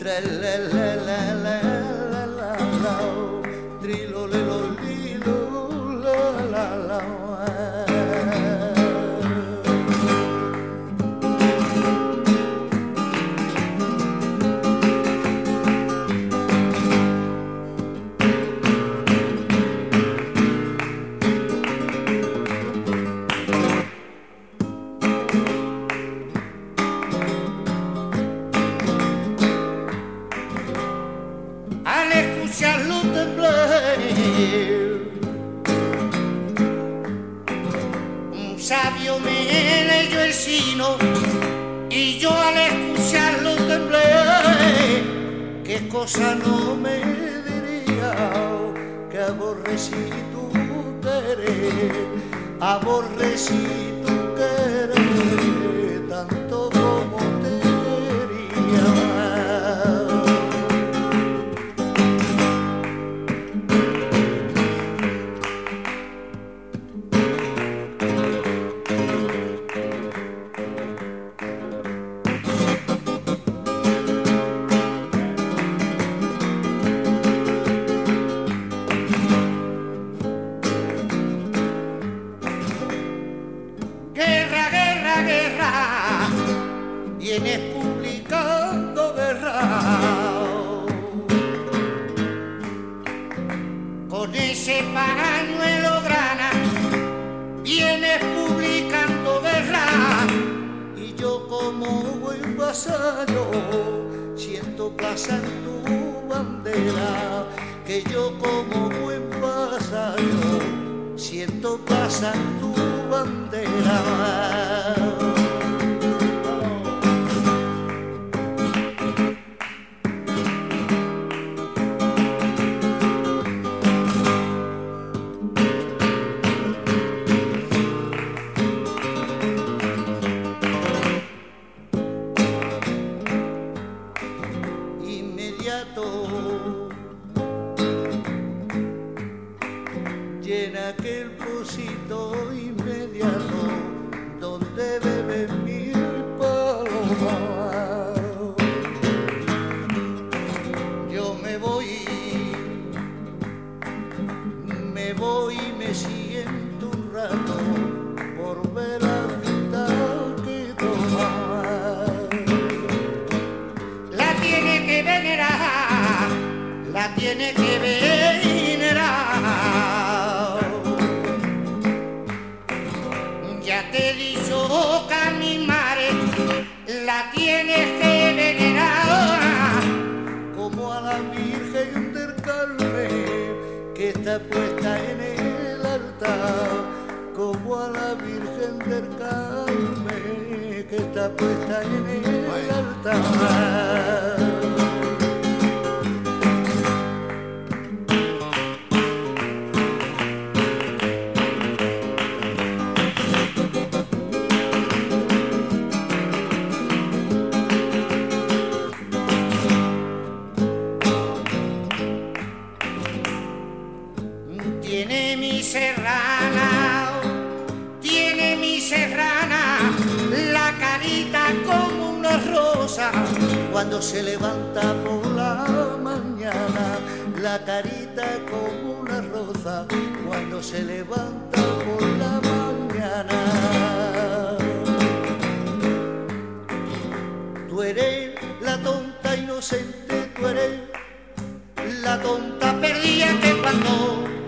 tra la la la la la la la, trilo le lo lilo la la la. Al escucharlo temblar, un sabio me leyó el sino y yo al escucharlo temblé. Qué cosa no me diría que aborrecí tu querer, aborrecí tu querer tanto como te quería. Guerra, guerra, guerra, vienes publicando guerra. Con ese pañuelo grana, vienes publicando guerra. Y yo como buen vasallo, siento plaza en tu bandera. Que yo como buen vasallo, siento plaza en tu bandera. Inmediato llena aquel pocito inmediato donde beben mil palomas. Yo me voy y me siento un rato por ver la vida que toma. La tiene que venerar, la tiene que venerar. Ya te he dicho que a mi madre la tienes que venerar, como a la Virgen del Carmen que está puesta en el altar, como a la Virgen del Carmen que está puesta en el altar. Tiene mi serrana, la carita como una rosa, cuando se levanta por la mañana, la carita como una rosa, cuando se levanta por la mañana. Tú eres la tonta inocente, tú eres la tonta perdida que cuando